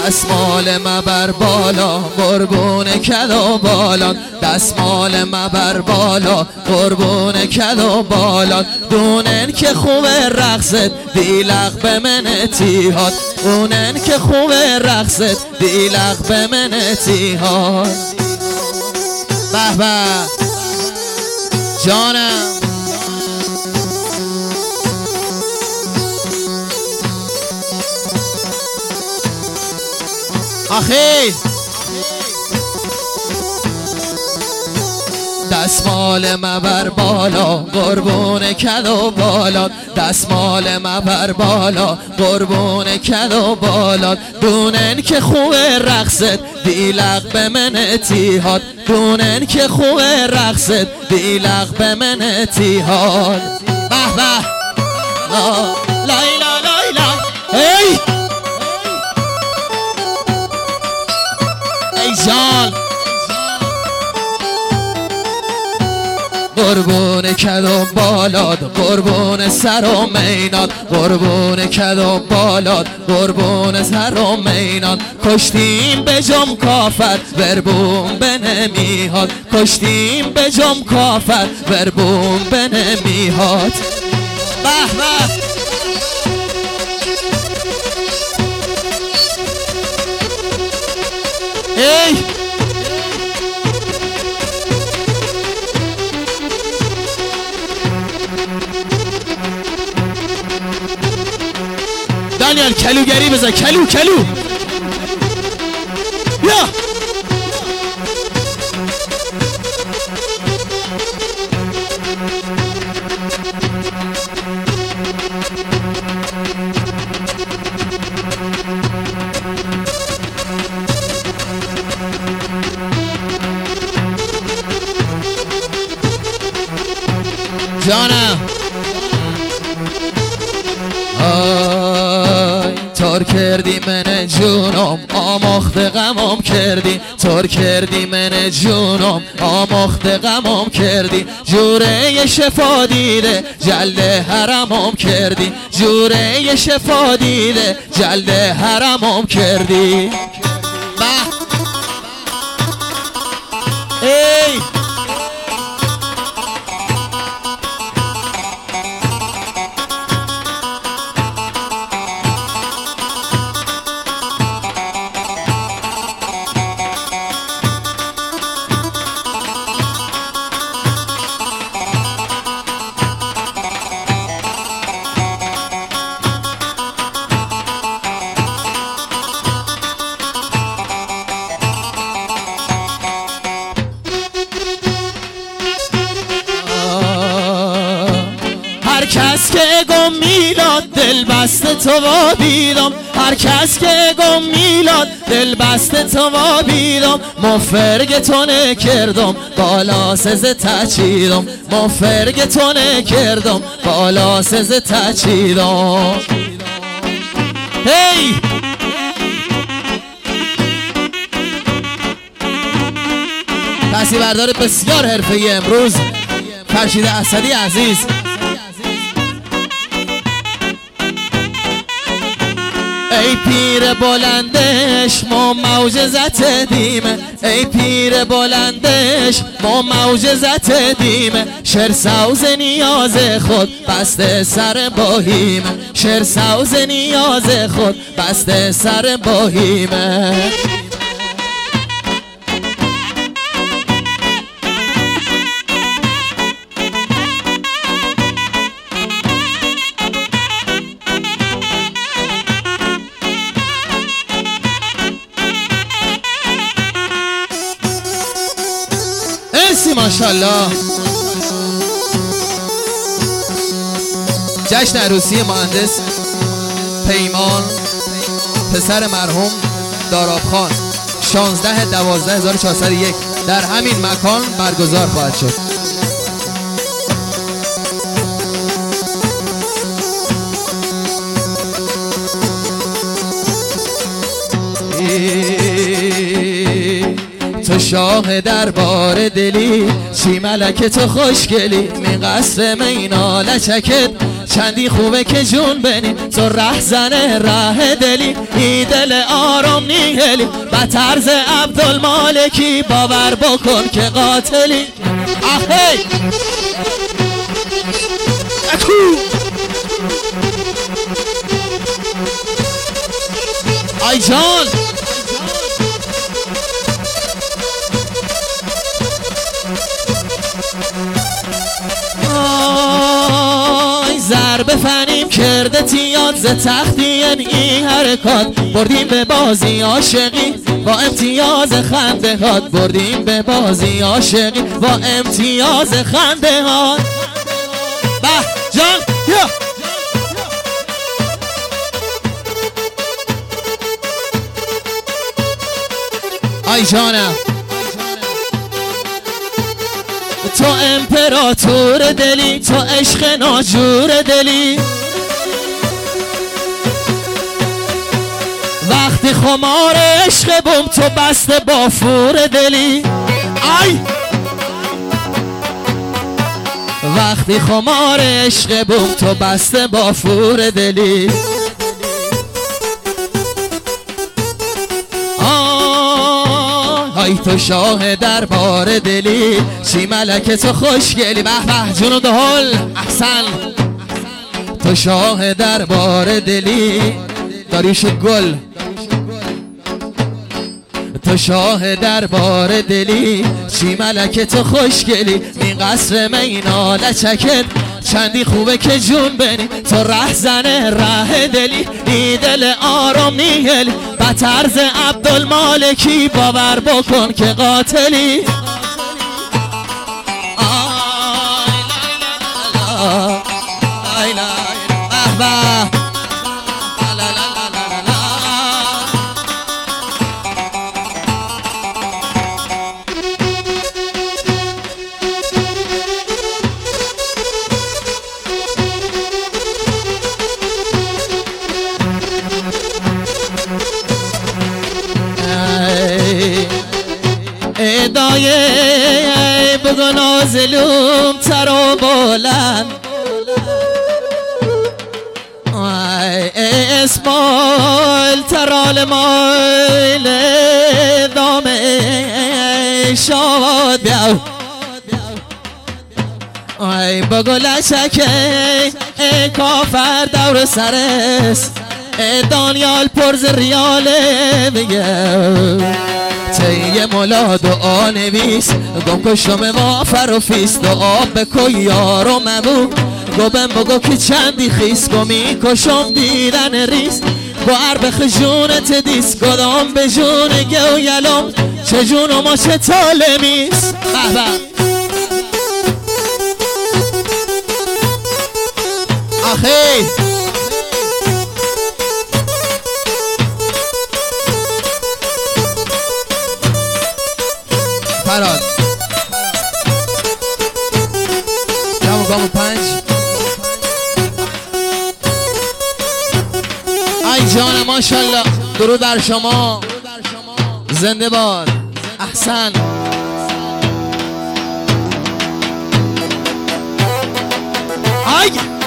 دستمال مبر بالا قربون کد و بالان، دستمال مبر بالا قربون کد و بالان. دونن که خوبه رقصت دیلق به من اتیهاد، دونن که خوبه رقصت دیلق به من اتیهاد. به به جانم آخی دستمال مبر بالا قربون کد و بالان، دستمال مبر بالا قربون کد و بالان. دونن که خوبه رقصت دیلق به من اتیهاد، دونن که خوبه رقصت دیلق به من اتیهاد. به به لایلا لایلا ای ای جان قربون کد و بالاد قربون سر و میناد، قربون کد و بالاد قربون سر و میناد. کشتیم به جم کافر وربون به نمیهاد، کشتیم به جم کافر وربون به نمیهاد. به به ای دانیال کلوگری بزن، کلو کلو یا جانم تار کردی من جونم آماخت غمم کردی، تار کردی من جونم آماخت غمم کردی. جوره شفا دیده جلد حرمم کردی، جوره شفا دیده جلد حرمم کردی. به ای هر کس که گم میلاد دل بسته تو و بیدم، هر کس که گم میلاد دل بسته تو و بیدم. مفرگ تو نکردم بالا سز تچیدم، مفرگ تو نکردم بالا سز تچیدم. هی تصویر بردار بسیار حرفه‌ای امروز فرشید اسدی عزیز. ای پیر بلندش ما معجزت دیمه، ای پیر بلندش ما معجزت دیمه. شر سوز نیاز خود بسته سر باهیمه، شر سوز نیاز خود بسته سر باهیمه. ماشاءالله. جشن عروسی مهندس پیمان پسر مرحوم دارابخان 16/12/1401 در همین مکان برگزار خواهد شد. تو شاه دربار دلی چی ملک تو خوشگلی، می قصر مینا لچکت چندی خوبه که جون بنی تو ره زنه ره دلی ای دل آرام نیهلی به طرز عبدالمالکی باور بکن که قاتلی آخی اکو آی جان ضرب فنیم کرده تیاد ز تختی این حرکات بردیم به بازی عاشقی با امتیاز خنده هات بردیم به بازی عاشقی با امتیاز خنده هات به جان یا آی جانم تو امپراتور دلی تو عشق ناجور دلی وقتی خمار عشق بوم تو بسته با فور دلی آی وقتی خمار عشق بوم تو بسته با فور دلی ای تو شاه دربار دلی چی ملکه تو خوشگلی به به جون دهل احسن تو شاه دربار دلی داریوش گل تو شاه دربار دلی چی ملکه تو خوشگلی این قصر مینا لچکت چندی خوبه که جون بنی تو ره زنه ره دلی ای دل آرام نیهلی به طرز عبدالمالکی باور بکن که قاتلی ادای بگو نازلوم تر و بلند اسمال ترال مایل دامه شاد بیاو بگو لچکه کافر دور سرست دانیال پرز ریاله بگو تیه مولا دعا نویس گم کشم وافر و فیس دعا بکن یارو ممو گوبم بگو که چندی خیس گمی کشم دیدن ریس گو عربخ جونت دیس گدام به جون گو یلم چه جون و ما چه تالمیس بابا آخی فراد گامو 5 ای جان ماشالله درود بر شما زنده باد احسن ای